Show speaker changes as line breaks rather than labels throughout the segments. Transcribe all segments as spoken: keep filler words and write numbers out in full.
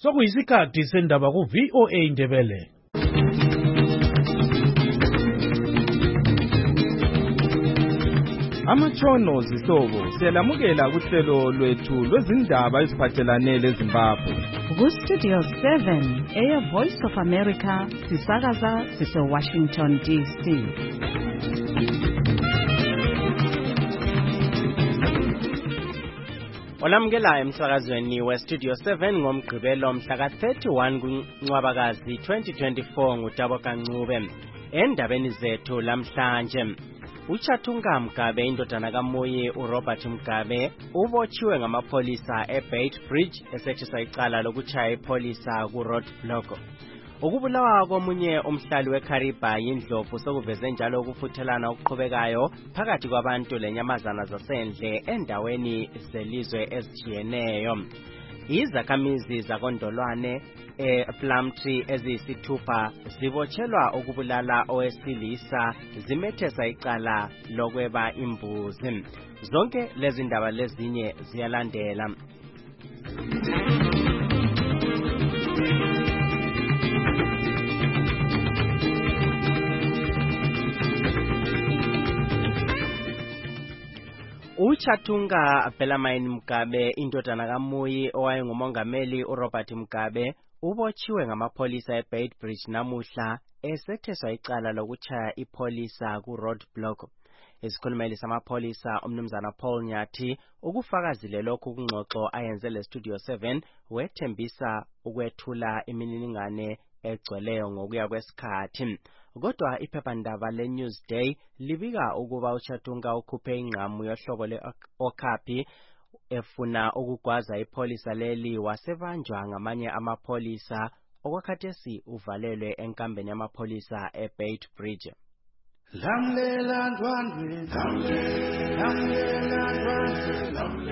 Sokuyisikhathi sendaba ku V O A Ndebele.
Amatshono zihlobo siyalamukela kuhlelo lwethu lwezindaba eziphathelane leZimbabwe.
Ku Studio seven, Air Voice of America, sisakaza sise Washington D C.
Olamukela emsakazweni we Studio seven ngomgqibelo mhla ka thirty-one kuNcwabakazi twenty twenty-four nguTabo Kancube. Endabeni zethu lamhlanje, uChatunga Mgabe indodana kaMoyi uRobert Mgabe ubotshiwe ngamapholisa eBeitbridge esethisa icala lokuchaya ipolisa kuRoadblock. Ukubulawa komunye umhlali weKariba yindlovu sokuveze njalo ukufuthelana okuqhubekayo phakathi kwabantu lenyamazana zasendle endaweni zelizwe ezitshiyeneyo. Izakhamizi zakondolwane ePlumtree eziyisithupha zibotshelwa ukubulala owesilisa zimethesa icala lokweba imbuzi. Zonke lezi ndaba lezinye ziyalandela. uChatunga Bellarmine Mgabe indodana kaMoyi owayengumongameli uRobert Mgabe ubotshiwe ngamapholisa eBeitbridge namuhla esetheswa icala lokuchaya ipolisa kuRoadblock. Isikhulumeli samapholisa umnumzana Paul Nyathi ukufakazile lokhu kungxoxo ayenze le Studio seven wethembisa ukwethula imininingane egcweleyo ngokuya kwesikhathi. Kodwa iphephandaba leNewsday libika ukuba uChatunga ukhuphe ingqamu yohlobo le-Okapi efuna ukugwaza ipolisa leli wasebanjwa ngamanye amapholisa okwakhathesi uvalelwe enkambeni yamapholisa eBeitbridge.
Lamlela ndwandwe, lamlela ndwandwe,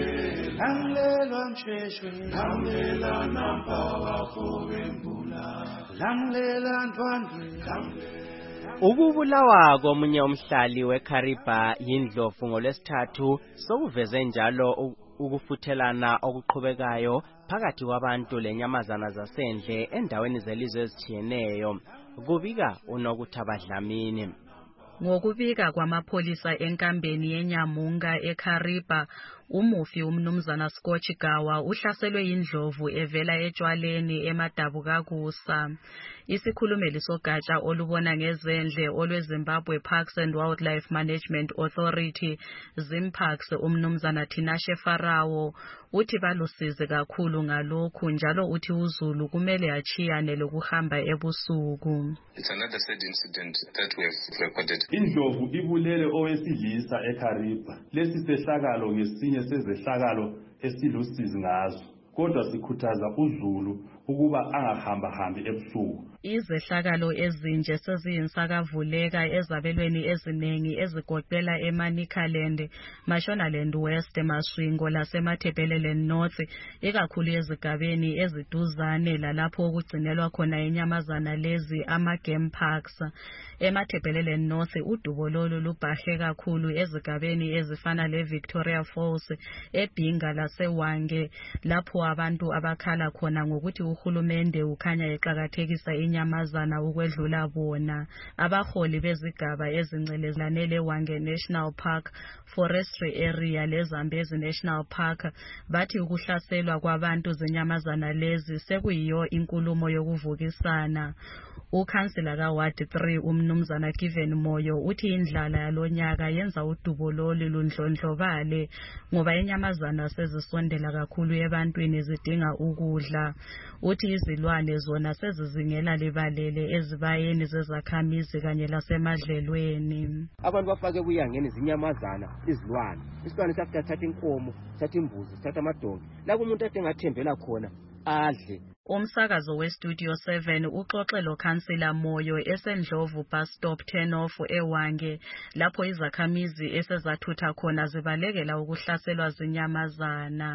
lamlela msheshwe, lamlela nampawa fobembula, lamlela ndwandwe, lamlela.
Ukubulawa komunye umhlali weKariba yindlovu ngolwesithathu sokuveze njalo ukufuthelana okuqhubekayo phakathi kwabantu lenyamazana zasendle endaweni zelizwe ezitshiyeneyo. Kubika uNokuthaba Dlamini.
Ngokubika kwamapholisa enkambeni yeNyamunga eKariba, umufi umnumzana Scotch Gawa uhlaselwe yindlovu evela etshwaleni eMadabukakusa. Isikhulumeli sogatsha olubona ngezendle olweZimbabwe Parks and Wildlife Management Authority Zimparks umnumzana Tinashe Farawo uthi balusize kakhulu ngalokhu njalo uthi uZulu kumele achiyane lokuhamba ebusuku.
It's another sad incident that we have recorded.
Indlovu ibulele owesilisa eKariba. Lesi sehlakalo ngesinye sezehlakalo esilusizi ngazo. Kodwa sikhuthaza uZulu ukuba angahamba hambi ebusuku.
Izehlakalo ezinje seziyinsakavuleka ezabelweni eziningi ezigoqela eManicaland, Mashonaland West, Masvingo lasemaThebeleland North, ikakhulu ezigabeni eziduzane lalapho okugcinelwa khona inyamazana lezi ama-game parks. EmaThebeleland North udubololo lubhahe kakhulu ezigabeni ezifana leVictoria Falls, eBhinga laseWange, lapho abantu abakhala khona ngokuthi uhulumende ukhanya eqakathekisa inyamazana ukwedlula bona. Abaholi bezigaba ezincelezane leWange National Park, Forestry Area leZambezi National Park bathi ukuhlaselwa kwabantu zenyamazana lezi sekuyiyo inkulumo yokuvukisana. Ukhansila kaWard three umnumzana Given Moyo uthi indlala yalonyaka yenza udubololi lundlondlobale ngoba inyamazana sezisondela kakhulu ebantwini zidinga ukudla. Uthi izilwane zona sezizingela libalele ezibayeni zezakhamizi kanye lasemadlelweni.
Abantu bafake kuyangeni zinyamazana izilwane. Isilwane safika thatha inkomo, thatha imbuzi, thatha amadonki. La umuntu ade ngathembela khona adle.
Umsakazo weStudio seven uxoxe loKhansila Moyo esendlovu bus stop turn off eWange lapho izakhamizi esezathutha khona zibalekela ukuhlaselwa zinyamazana.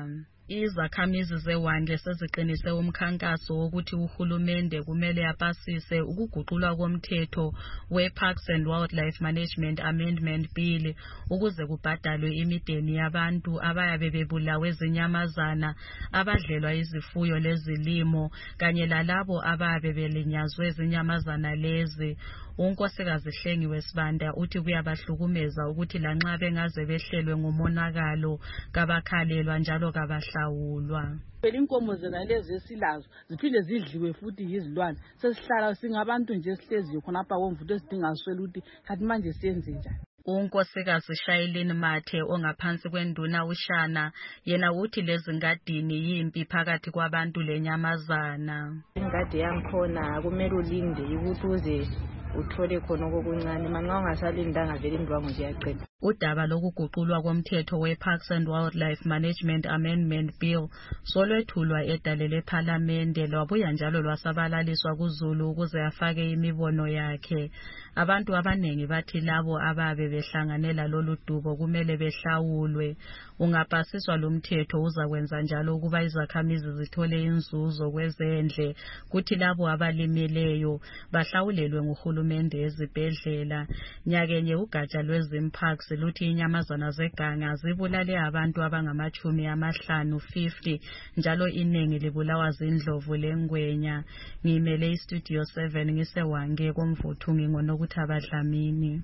Izakhamizi zeWandle seziqinise umkhankaso wokuthi uhulumende kumele apasise ukuguqulwa komthetho we-Parks and Wildlife Management Amendment Bill ukuze kubhadalwe imideni yabantu abayabe bebulawe zinyamazana, abadlelwa izifuyo lezilimo kanye lalabo abayabe belinyazwe zinyamazana lezi. Unkosikazi Hlengiwe Sibanda uthi kuyabahlukumeza ukuthi lanxa bengaze behlelwe ngumonakalo kabakhalelwa njalo kabahlawulwa.
Inkomo zena lezi esilazo ziphinde zidliwe futhi yizilwane, sesihlala singabantu nje sihlezi khonapha komvuto esidinga swela ukuthi kanti manje siyenze njani.
Unkosikazi Shailene Mathe ongaphansi kwenduna uShana yena uthi lezi ngadini yimpi phakathi kwabantu lenyamazana.
Ingadi yangikhona kumele ulinde ukuthi uze uthole khona okuncane, manxa ungasalindanga vele indwangu ziyaqeda.
Udaba lokuguqulwa komthetho we-Parks and Wildlife Management Amendment Bill solwethulwa edale lephalamende lwabuya njalo lwasabalaliswa kuZulu ukuze afake imibono yakhe. Abantu abanengi bathi labo ababe behlanganela lolu dubo kumele behlawulwe. Ungapasiswa lo mthetho uzakwenza njalo ukuba izakhamizi zithole inzuzo kwezendle, kuthi labo abalimeleyo bahlawulelwe nguhulumende ezibhedlela. Nyakenye ugatsha lwezimparks luthi inyamazana zeganga zibulale abantu abangamachumi amahlanu fifty njalo iningi libulawa zindlovu lengwenya. Ngimele iStudio seven ngiseWange komvuthu ngingonokuthi abadlamini.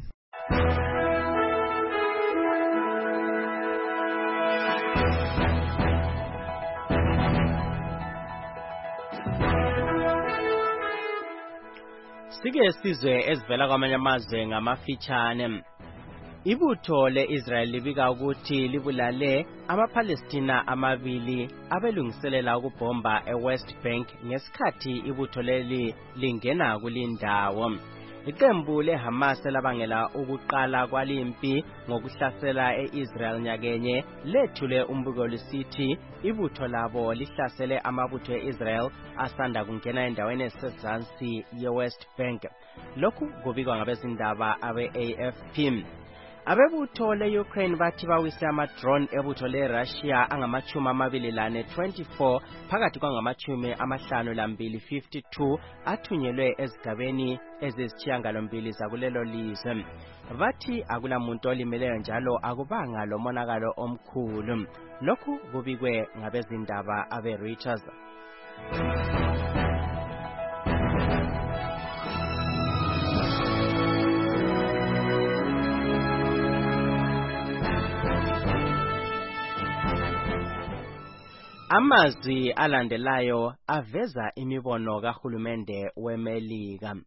Sike sizwe ezivela kwamanye amazwe ngamafitshane. Ibutho le-Israel libika ukuthi libulale ama-Palestina amabili abelungiselela ukubhomba e-West Bank ngesikhathi ibutho leli lingena kulindawo. Iqembu leHamas elabangela ukuqala kwalimpi ngokuhlasela e-Israel nyakenye lethule umbiko lisithi ibutho labo lihlasele amabutho e-Israel asanda kungena endaweni esezansi ye-West Bank. Lokhu kubikwa ngabezindaba abe-A F P. Abebutho le-Ukraine bathi bawise ama-drone ebutho le-Russia angamachumi amabili lane twenty-four phakathi kwangamachumi amahlanu lambili fifty-two athunyelwe ezigabeni ezisishiyagalombili zakulelo lizwe. Bathi akulamuntu olimeleyo njalo akubanga lomonakalo omkhulu. Lokhu kubikwe ngabezindaba abe-Reuters. Amazwi alandelayo aveza imibono kahulumende weMelika.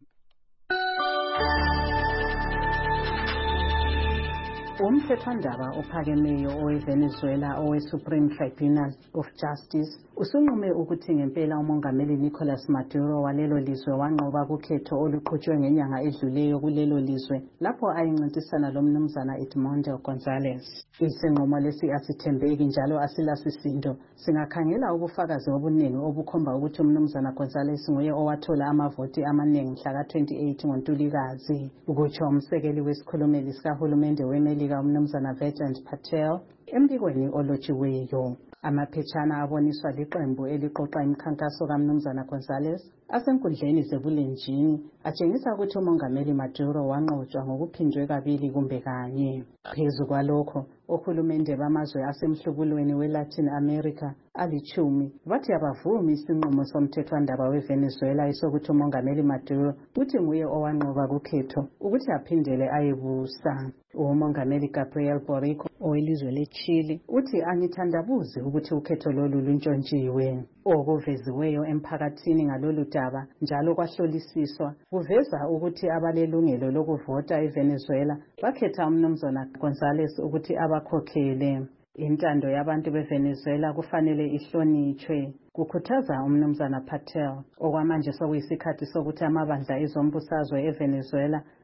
Umthethwandaba ophakemeyo oweVenezuela owe-Supreme Tribunal of Justice usunqume ukuthi ngempela umongameli Nicolas Maduro walelo lizwe wanqoba kukhetho oluqhutshwe ngenyanga edluleyo kulelo lizwe lapho ayincintisana lomnumzana Edmundo González. Isinqumo lesi asithembeki njalo asilasisindo, singakhangela ubufakazi obuningi obukhomba ukuthi umnumzana González nguye owathola amavoti amaningi mhla twenty-eight ngoNtulikazi, ukutsho umsekeli wesikhulumeli sikahulumende weMelika umnumzana Vedant Patel embikweni olotshiweyo. Amaphetshana aboniswa liqembu eliqoqa imikhankaso kaMnumzana González asenkundleni zebulenjini atshengisa ukuthi umongameli Maduro wanqotshwa ngokuphindwe kabili kumbe kanye. Phezu kwalokho, ohulumende bamazwe asemhlubulweni we-Latin America alichumi bathi abavumi isinqumo somthethwandaba weVenezuela esokuthi umongameli Maduro uthi nguye owanqoba kukhetho ukuthi aphindele ayebusa. Umongameli Gabriel Boric owelizwe leChile uthi angithandabuzi ukuthi ukhetho lolu luntshontshiwe. Okuveziweyo emphakathini ngalolu daba njalo kwahlolisiswa kuveza ukuthi abalelungelo lokuvota eVenezuela bakhetha umnumzana González ukuthi abakhokhele. Intando yabantu beVenezuela kufanele ihlonitshwe, kukhuthaza umnumzana Patel. Okwamanje sokuyisikhathi sokuthi amabandla ezombusazwe eVenezuela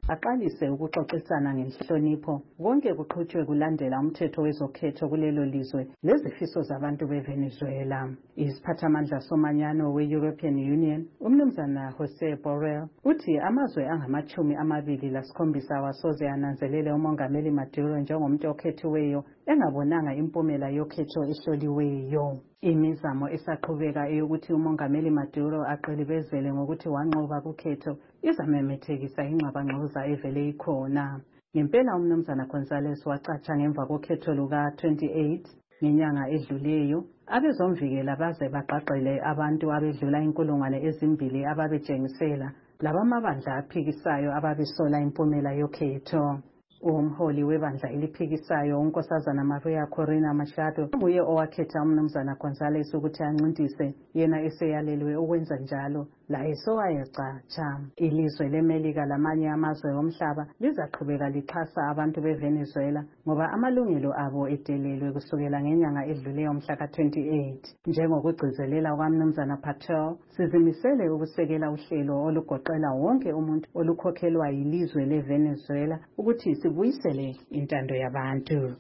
aqalise ukuxoxisana ngenhlonipho konke kuqhutshwe kulandela umthetho wezokhetho kulelo lizwe lezifiso zabantu beVenezuela. Isiphathamandla somanyano we-European Union umnumzana Jose Borrell uthi amazwe angamachumi amabili lasikhombisa wasoze ananzelele umongameli Maduro njengomuntu okhethiweyo engabonanga impumela yokhetho ehloliweyo. Imizamo esaqhubeka eyokuthi umongameli Maduro aqilibezele ngokuthi wanqoba kukhetho izamemethekisa ingxabangxoza evele ikhona. Ngempela umnumzana Gonzalez wacatsha ngemva kokhetho luka twenty-eight ngenyanga edluleyo abezomvikela baze baqaqele abantu abedlula inkulungwane ezimbili ababetshengisela labamabandla aphikisayo ababesola impumela yokhetho. Umholi webandla eliphikisayo unkosazana Maria Corina Machado nguye owakhetha umnumzana Gonzalez ukuthi ancintise yena eseyalelwe ukwenza njalo la esowayecatsha. Ilizwe leMelika lamanye amazwe omhlaba lizaqhubeka lixhasa abantu beVenezuela ngoba amalungelo abo edelelwe kusukela ngenyanga edluleyo mhla ka twenty-eight. Njengokugcizelela kwamnumzana Patel, sizimisele ukusekela uhlelo olugoqela wonke umuntu olukhokhelwa yilizwe leVenezuela ukuthi sibuyisele intando yabantu.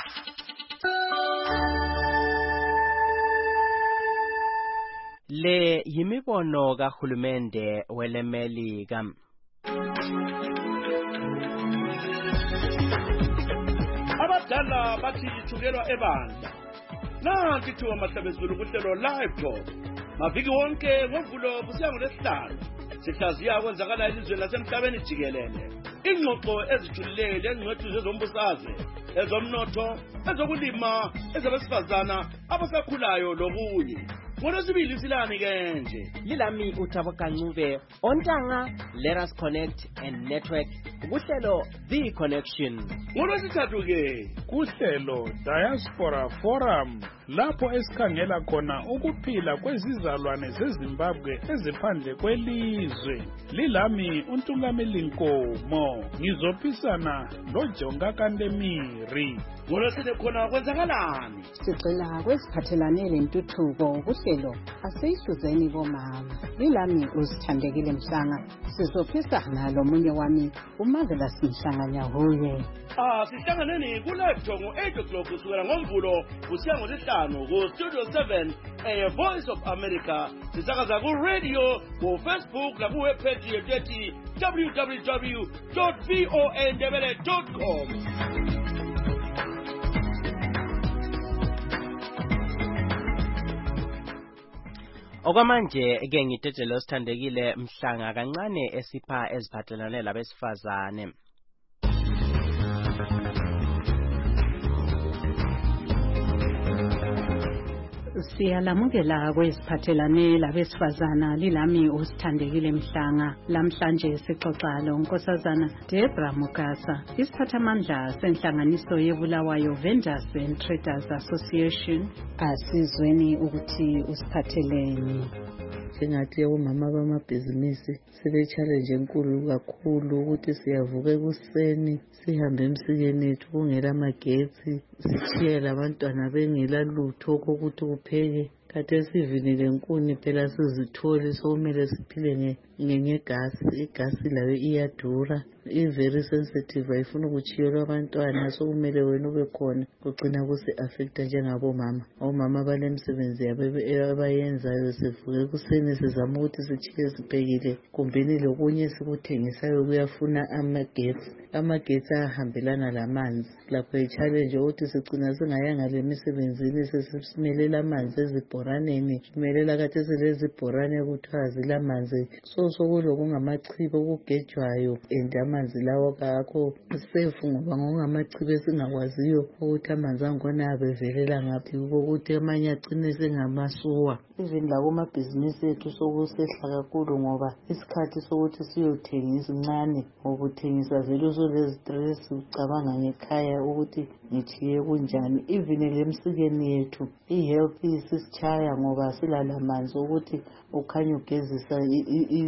Le yimibono kahulumende weleMelika.
Abadala bathi ithukelwa ebandla. Nanti thuwa mahlabezulu kuhlelo live talk. Maviki wonke ngovulo kusiya ngolesihlanu. Sihlaziya kwenzakala elizweni lasemhlabeni jikelele. Ingxoxo ezijulile engcwethu zezombusazwe, ezomnotho, ezokulima, ezabesifazana, abasakhulayo lokunye. Ngolosibili silani ke nje.
Lilami uThabokancube ontanga Let Us Connect and Network kuhlelo The Connection.
Ngolosithathu ke
kuhlelo Diaspora Forum lapho esikhangela khona ukuphila kwezizalwane zeZimbabwe eziphandle kwelizwe. Lilami uNtungameli Nkomo ngizophisana loJonga Kandemiri.
Ngolosithe khona kwenzakalani?
Sicela kwesiphathelane lentuthuko kuhlelo asihluzeni bomama. Lilami uzithandekile Mhlanga sizophisana lomunye wami uMarvelous Mhlanganya huye.
Ah sihlanganeni ku live talk ngo eight o'clock kusukela ngomvulo kusiya ngolesihlanu ku Studio seven e Voice of America. Sisakaza ku radio, ku Facebook na ku webpage yetu w w w dot voa ndebele dot com.
Okwamanje ke ngidedelo sithandekile Mhlanga kancane esipha eziphathelane labesifazane.
Siyalamukela kwesiphathelane labesifazana lilami usithandekile Mhlanga. Lamhlanje sixoxa lo Nkosazana Debra Mugasa, isiphathamandla senhlanganiso yeBulawayo Vendors and Traders Association. Asizweni ukuthi usiphatheleni.
Sengathi omama bamabhizinisi sebe challenge enkulu kakhulu ukuthi siyavuka ekuseni sihambe emsikeni ethu kungela magetsi sishiyela abantwana bengela lutho ukuthi kupheke. Kade sivinile inkuni phela sizithole sokumele siphile ngegasi. Igasi layo iyadura, i very sensitive, ayifuna ukuchiyelwa abantwana, sokumele wena ube khona. Kugcina kusi affecta njengabo mama. Omama balemsebenzi yabo abayenzayo, sivuke ekuseni sizama ukuthi sichiye siphekile kumbeni lokunye sikuthengisayo kuyafuna amagetsi. Amagetsi ahambelana lamanzi. Lapho i-challenge ukuthi sigcina singayanga lemisebenzini sesimelela amanzi ezibhoraneni. Simelela kade silezibhorane kuthiwa zilamanzi. So sokulokungamachibo okugejwayo and amanzi lawo kakho safe ngoba ngongamachibo esingakwaziyo ukuthi amanzi angona abevelela ngaphi ukuthi amanye agcine sengamasuwa. Even lawo amabhizinisi ethu sokusehla kakhulu ngoba isikhathi sokuthi siyothengisa incane ngokuthengisa vele usolezi-stress ucabanga ngekhaya ukuthi ngithiye kunjani. Even lemsikeni yethu i-health isisichaya ngoba silalamanzi ukuthi ukhanya ugezisa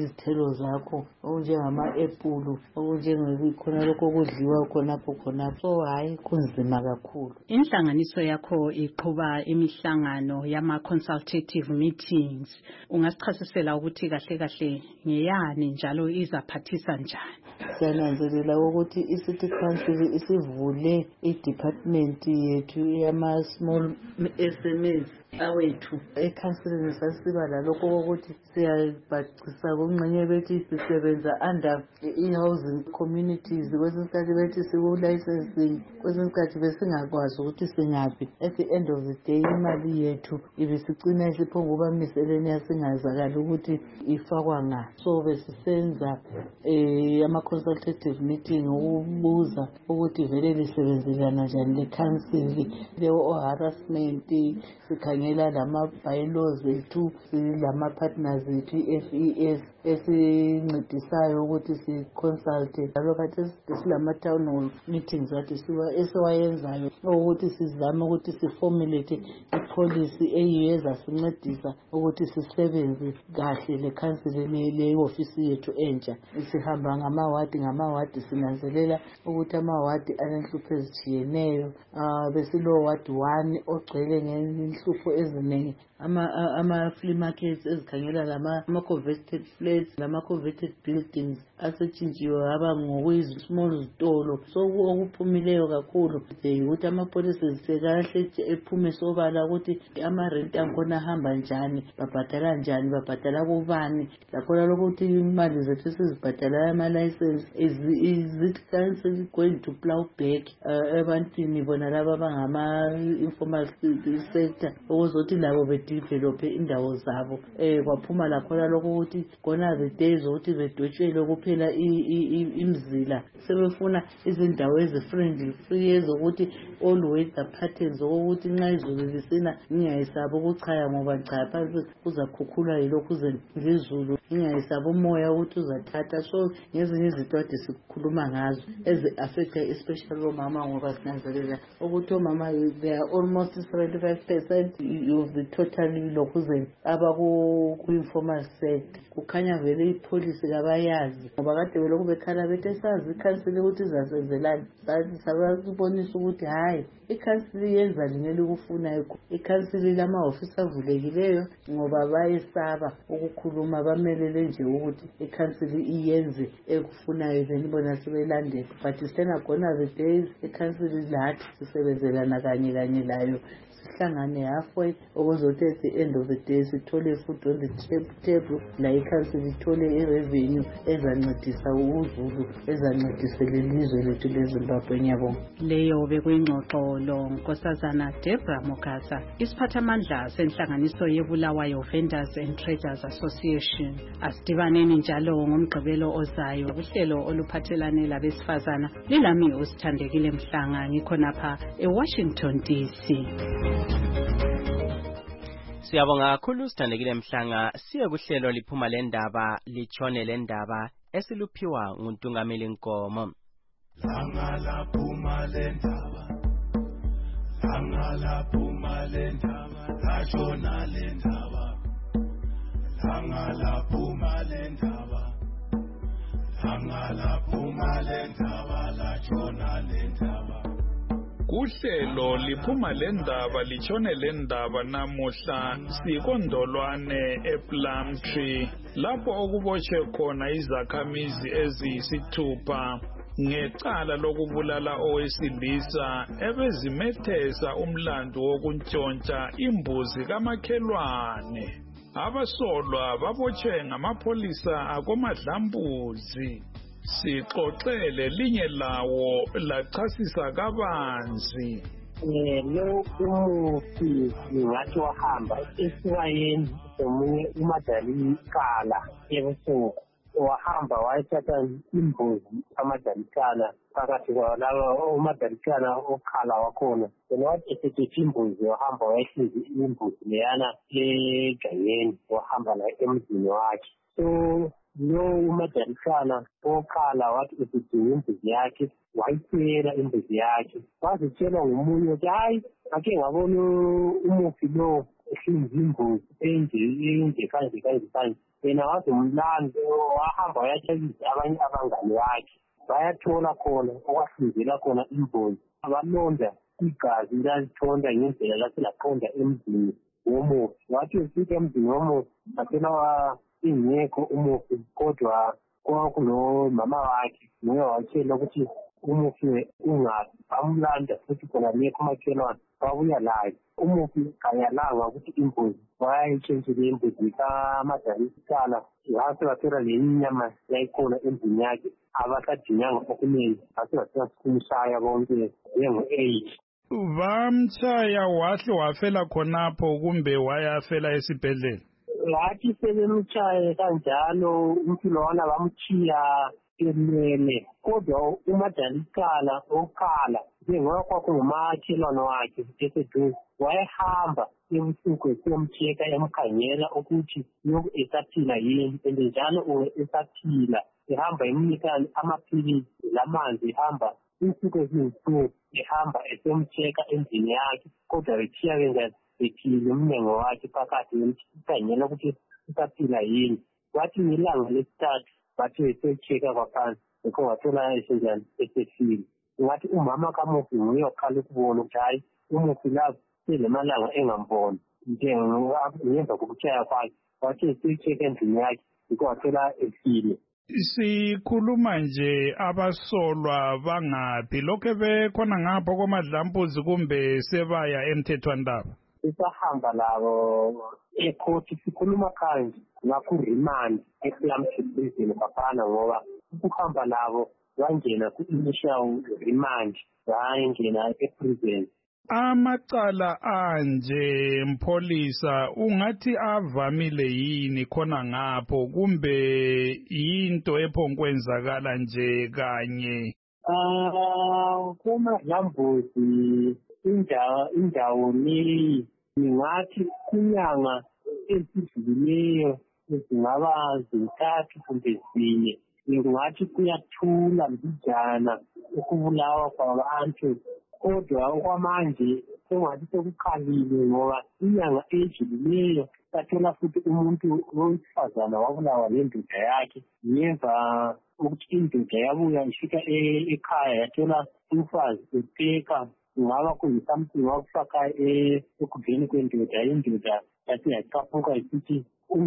izithelo zakho okunjengama-epulu okunjengekhona lokho okudliwa khonapho khonapho. So hayi kunzima kakhulu.
Inhlanganiso yakho iqhuba imihlangano yama-consultative meetings. Ungasichasisela ukuthi kahle kahle ngeyani njalo izaphathisa njani?
Siyananzelela ukuthi i-City Council isivule i-department yethu yama-small S M Es awethu. Ekhansilini sasiba lalokho ukuthi siyabhacisa kungxenye bethi sisebenza under i-housing communities, kwesinye isikhathi bethi siku-licensing, kwesinye isikhathi besingakwazi ukuthi singaphi. At the end of the day imali yethu ibisicina isiphonguba miscellaneous singazakala ukuthi ifakwa nga. So besisenza eh ama-consultative meeting ukubuza ukuthi vele lisebenzelana njani le-council, le-harassment, sikhangela lama-bylaws ethu, lama-partners ethu, i-F E S esincedisayo ukuthi si-consulte. Njalo khathesi silama-town hall meetings athi esiwayenzayo ukuthi sizame ukuthi si-formulate i-policy eyiyo ezasincedisa ukuthi sisebenze kahle le-council le-ofisi yethu entsha. Sihamba ngamawadi ngamawadi, sinanzelela ukuthi amawadi anenhlupho ezitshiyeneyo. Besilo ward one ogcwele ngenhlupho eziningi, ama-flea markets ezikhangela lama-converted flats, lama-converted buildings asetshintshiwe aba ngokuyi-small zitolo. So okuphumileyo kakhulu ukuthi ama-policies sekahle ephume sobala ukuthi ama-rent ankhona ahamba njani, babhadala njani, babhadala kubani, lakhona lokuthi imali zethu sizibhadalayo ama-license, is it council going to plow back ebantwini bona laba abangama-informal sector ukuzothi labo bedevelophe indawo zabo. Eh kwaphuma lakhona lokho ukuthi khona the days ukuthi bedwetshelwe kuphela imzila, sebefuna izindawo ezi-friendly free ezokuthi all weather patterns ukuthi nxa izulu lisina ngingayisaba ukuchaya ngoba cha phansi kuzakhukhula yilokhu zezulu, ngingayisaba umoya ukuthi uzathatha. So ngezinye izinto ade sikhuluma ngazo ezi-affecta especially omama ngoba sinanzelela ukuthi omama they are almost seventy-five percent of the total lokuzeni abaku-informal sector. Kukhanya vele ipolicy kabayazi ngoba kade belokhu bekhala bethe sazi i-council ukuthi izasenzelani, sabasibonisa ukuthi hayi i-council yenza lingeli kufunayo. I-council lama-ofisi avulekileyo ngoba bayesaba ukukhuluma, bamelele nje ukuthi i-council iyenze ekufunayo then bona sebelandela. But sithengakhona the days i-council lathi sisebenzelana kanye kanye layo, sihlangane halfway ukuzothi at the end of the day sithole food on the table, la i-council ithole i-revenue ezancedisa uzulu, ezancedisa lelizwe lethu leZimbabwe. Ngiyabonga.
Leyo bekuyingxoxo lo Nkosazana Deborah Mugasa, isiphathamandla senhlanganiso yeBulawayo Vendors and Traders Association. Asidibaneni njalo ngomgqibelo ozayo kuhlelo oluphathelane labesifazana. Lilami uSithandekile Mhlanga, ngikhonapha eWashington D C.
Siyabonga kakhulu Sithandekile Mhlanga. Siye kuhlelo liphuma lendaba litshone lendaba esiluphiwa nguNtungameli Nkomo.
Langa laphuma lendaba, langa laphuma lendaba, latshona lendaba, langa laphuma lendaba, langa laphuma lendaba, latshona lendaba.
Kuhlelo liphuma lendaba litshone lendaba namuhla sikondolwane ePlumtree lapho okubotshe khona izakhamizi eziyisithupha ngecala lokubulala owesilisa ebezimethesa umlando wokuntshontsha imbuzi kamakhelwane. Abasolwa babotshe ngamapolisa akoMadlambuzi. Sixoxele linye lawo lachasisa kabanzi.
Lo umufi ngathi wahamba esibayeni omunye uMadalikala ebusuku, wahamba wayethatha imbuzi kaMadalikala phakathi kwalabo uMadalikala okhala wakhona. Yena wathi esethethe imbuzi wahamba wayehlizi imbuzi leyana egangeni, wahamba la emzini wakhe. So lo uMadalikala okhala wathi esidinga imbuzi yakhe, wayitshela imbuzi yakhe. Wazitshela ngomunye ukuthi hayi ake ngabona umufi lo ehlinza imbuzi enje kanje kanje kanje yena waze umlando wahamba wayatshekisa abanye abangane bakhe bayathola khona okwahlinzela khona imbuzi abalonda igazi lalitshonda ngendlela lathi laqonda emzini womufi wathi ufika emzini womufi atshela ingekho umufi kodwa kwakulomama wakhe nguye watshela ukuthi umufi ungaphi bamlanda futhi khona lekho makhelwane babuya layo umufi kayalanga ukuthi imbuzi wayayitshentshile imbuzi kamadalisicala ngase bathola le nyama yayikhona emzini yakhe abasadinyanga okuningi ngase bathola sikumshaya bonke njengo-eight
bamtshaya wahle wafela khonapho kumbe wayafela esibhedlela
wathi sebemtshaye kanjalo umfilo wana bamchiya emele kodwa umadalisicala okhala njengoba kwakungumakhelwane wakhe eseduze wayehamba ebusuku esiyomcheka emkhangela ukuthi lokhu esaphila yini and njalo esaphila ehamba emnika amaphilisi lamanzi ehamba insuku eziyi-two ehamba esiyomcheka endlini yakhe kodwa bethiya benza bephile umnyango wakhe phakathi emkhangela ukuthi usaphila yini wathi ngelanga lesithathu bathi besocheka kwaphansi ekho wathola esenjani esefile ngathi umama kamufi nguye wakhala ukubona ukuthi hayi umufi lapho selemalanga engamboni njengemva kokutshaya kwakhe wathi esocheka endlini yakhe ekho wathola efile.
Sikhuluma nje abasolwa bangaphi lokho bekhona ngapho kwamadlambuzi kumbe sebaya emthethwandaba
sisahamba labo ekhoti sikhuluma kanje ngakho-remand ePlumtree prison bafana ngoba ukuhamba labo wangena ku-initial remand wangena eprison.
Amacala anje mpholisa ungathi avamile yini khona ngapho kumbe yinto ephokwenzakala nje kanye?
Ah, kumadlambuzi indawo indawo leyi ngingathi kunyanga ezidlulileyo ezingaba zintathu kumbe zine ngingathi kuyathula mbijana ukubulawa kwabantu kodwa okwamanje sengathi sekukhalile ngoba inyanga edlulileyo sathola futhi umuntu wesifazana wabulawa nendoda yakhe ngemva ukuthi indoda yabuya ifika ekhaya yathola umfazi epheka ngaba kuyi-something wakufaka ekudleni kwendoda indoda yathi yacaphuka isithi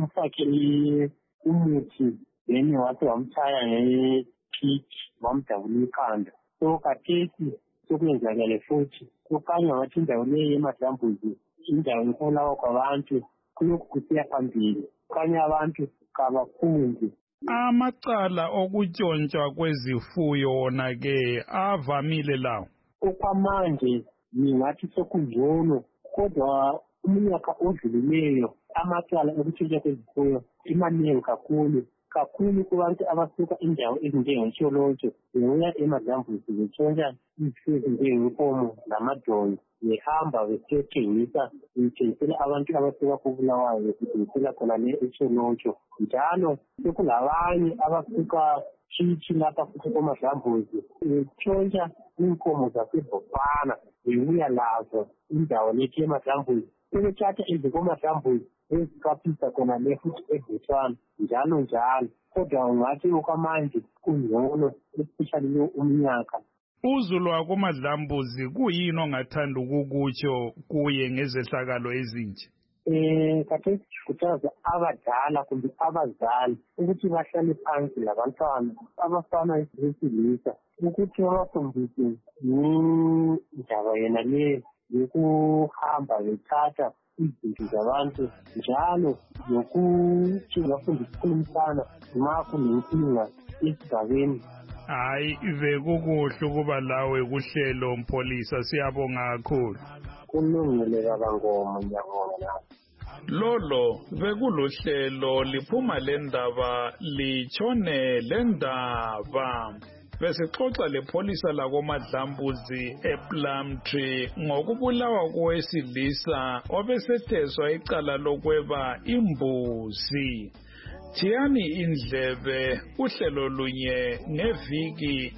umfake umuthi then wathi wamtshaya ngephiki wamdabula ikhanda so khathesi sokwenzakale futhi kukhanya ngathi indawo leyi emadlambuzi indawo yokubulawa kwabantu kulokhu kusiya phambili kukhanya abantu kabafundi.
Amacala okutshontshwa kwezifuyo wona-ke avamile lawo
okwamanje ngingathi sekungcono kodwa umnyaka odlulileyo amacala okutshintshwa kwezifuyo imaningi kakhulu kakhulu kubantu abasuka indawo ezinjengentsholotsho bebuya emadlambuzi betshontsha izifuyo ezinjengenkomo lamadonki behamba besiyotshengisa bethengisela abantu abasuka kubulawayo bethengisela khona le etsholotsho njalo sekulabanye abasuka tshitshi lapha futhi komadlambuzi betshontsha inkomo zasebhofana bebuya lazo indawo lethi yemadlambuzi sebethatha ezikomadlambuzi eziqaphisa khona le futhi eBotswana njalo njalo kodwa ungathi okwamanje kungcono especially lo umnyaka.
Uzulu wakomadlambuzi kuyini ongathanda ukukutsho kuye ngezehlakalo ezinje?
Eh khathesi sikhuthaza abadala kumbe abazali ukuthi bahlale phansi labantwana abafana besilisa ukuthi babafundise indaba yena le yokuhamba bethatha izinto zabantu njalo nokuthi bafundise ukukhulumisana nxa kunenkinga esigabeni.
Hayi bekukuhle ukuba lawe kuhlelo mpholisa siyabonga kakhulu.
Kulungile baba Ngoma ngiyabonga.
Lolo bekuluhlelo liphuma lendaba litshone lendaba. Besixoxa lepholisa lakomadlambuzi ePlumtree ngokubulawa kowesilisa obesetheswa icala lokweba imbuzi. Thiyani indlebe uhlelo lunye ngeviki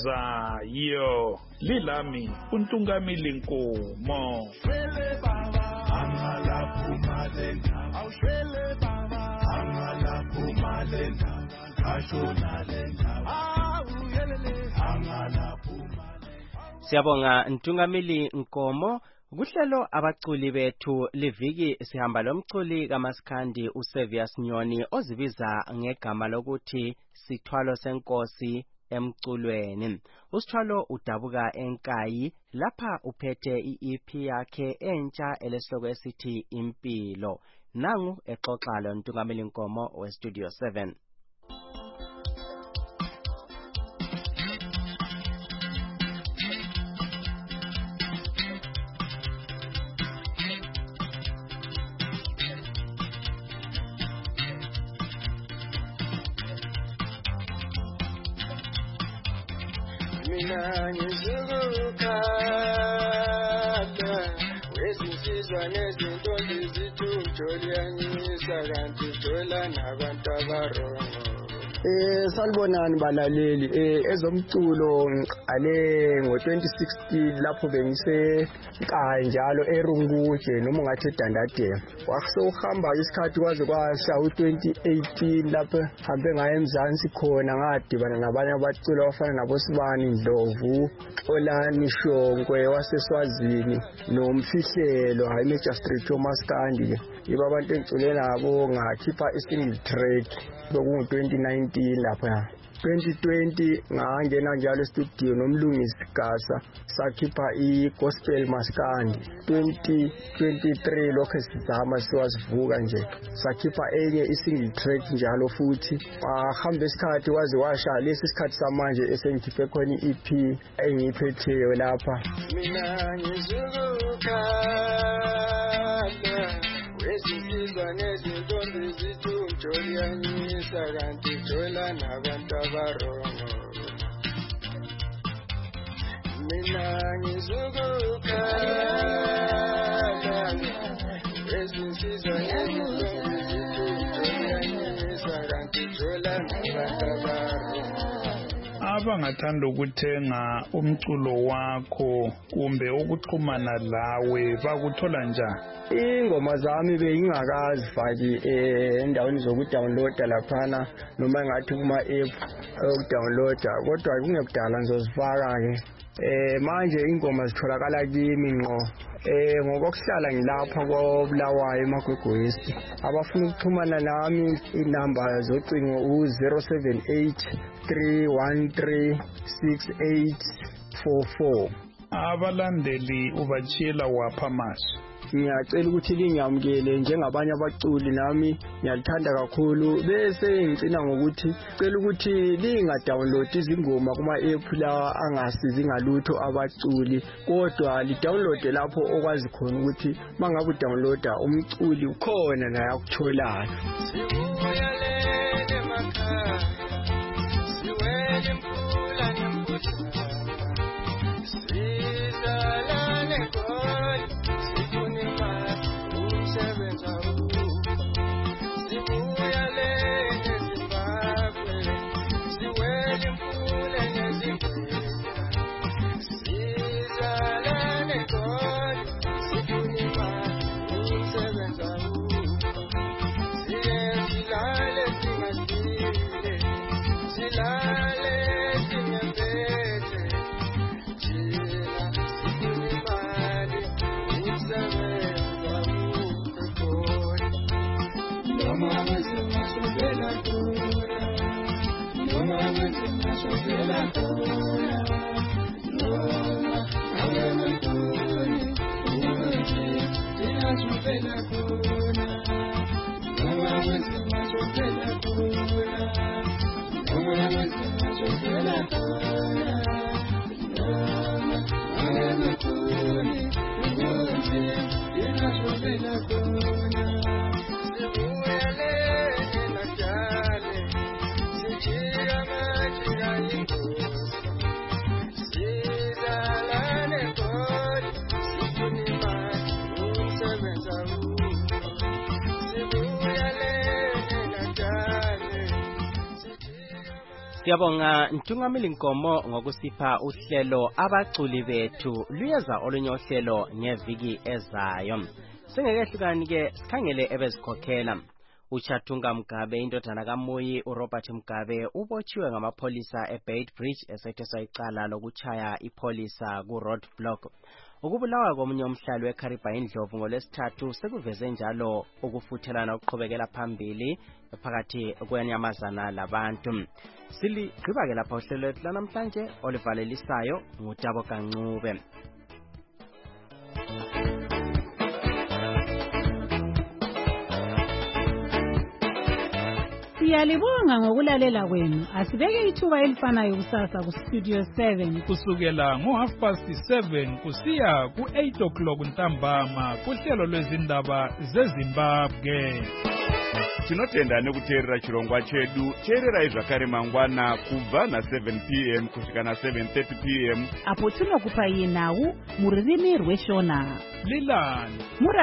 ezayo. Lilami uNtungamili Nkomo.
Siyabonga Ntungamili Nkomo. Kuhlelo abaculi bethu liviki sihamba lomculi kaMaskandi uServius Nyoni ozibiza ngegama lokuthi Sithwalo Senkosi emculweni. Usithwalo udabuka eNkayi lapha uphethe i-E P yakhe entsha elesihloko esithi Impilo. Nangu exoxa lo Ntungamili Nkomo we Studio seven.
Mina ngizukukhala wezinsizwa nezinto zizithunjoliyanyisa kanti jola nabantu abarongo. Eh salibonani balaleli eh ezomculo ngiqale ngo twenty sixteen lapho bengise Nkayi njalo eRunguje noma ungathi eDandade. Wakusohamba isikhathi kwaze kwasha u twenty eighteen lapho hambe ngaye eMzansi khona ngadibana nabanye abaculi abafana nabo Sibani Ndlovu, Xolani Shonkwe waseSwazini noMfihlelo hayi Major Street Maskandi. Yiba abantu engicule nabo ngakhipha isingle track bekungu twenty nineteen lapha. twenty twenty ngangena njalo e-studio nomlungisi Gasa sakhipha i-Gospel Maskandi. twenty twenty-three lokho sizama siwazivuka nje sakhipha enye isingle track njalo futhi. Ahamba isikhathi waze washa lesi sikhathi samanje esengikhiphe khona i-E P engiyiphetheyo lapha. Mina ngizukukhala wezinsizwa nezinto zizithunjoliyanyisa kanti jola nabantu abarongo. Mina ngizukukhala wezinsizwa nezinto zizithunjoliyanyisa kanti jola nabantu abarongo.
Abangathanda ukuthenga umculo wakho kumbe ukuxhumana lawe bakuthola njani?
Ingoma zami bengingakazifaki endaweni zokudownloada laphana noma ngathi kuma app okudownloada kodwa kungekudala ngizozifaka ke. Eh manje ingoma zitholakala kimi ngqo. Eh ngokuhlala ngilapha kwaBulawayo eMagwegwesi. Abafuna ukuxhumana nami inamba zocingo u zero seven eight three one three six eight four four.
Abalandeli ubachila wapha mashi.
Ngiyacela ukuthi lingiyamukele njengabanye abaculi nami ngiyalithanda kakhulu bese ngicina ngokuthi cela ukuthi lingadownload izingoma kuma app la angasizi ngalutho abaculi kodwa li download lapho okwazi khona ukuthi mangabe udownloada umculi ukhona naye akutholayo. Sibuyelele emakhaya siwele mfula nembuthana sizalane kodwa
Siyabonga Ntungamili Nkomo ngokusipha uhlelo abaculi bethu luyeza olunye uhlelo ngeviki ezayo. Singekehlukani ke sikhangele ebezikhokhela. uChatunga Mugabe indodana kaMoyi uRobert Mugabe ubotshiwe ngamapholisa eBeitbridge esetheswa icala lokuchaya ipholisa ku-roadblock. Ukubulawa komunye umhlali weKariba Indlovu ngolesithathu sekuveze njalo ukufuthelana okuqhubekela phambili phakathi kwenyamazana labantu. Siligqiba ke lapha uhlelo lwethu lanamhlanje olivalelisayo nguTabo Kancube.
Siyalibonga ngokulalela kwenu. Asibeke ithuba elifanayo kusasa ku Studio seven
kusukela ngo half past seven kusiya ku eight o'clock ntambama kuhlelo lwezindaba zeZimbabwe.
Tinotenda nekuteerera chirongwa chedu. Teererai zvakare mangwana kubva na seven p m kusvika na seven thirty p m
apo tinokupa iye nhau muririmi rweshona.
Lilani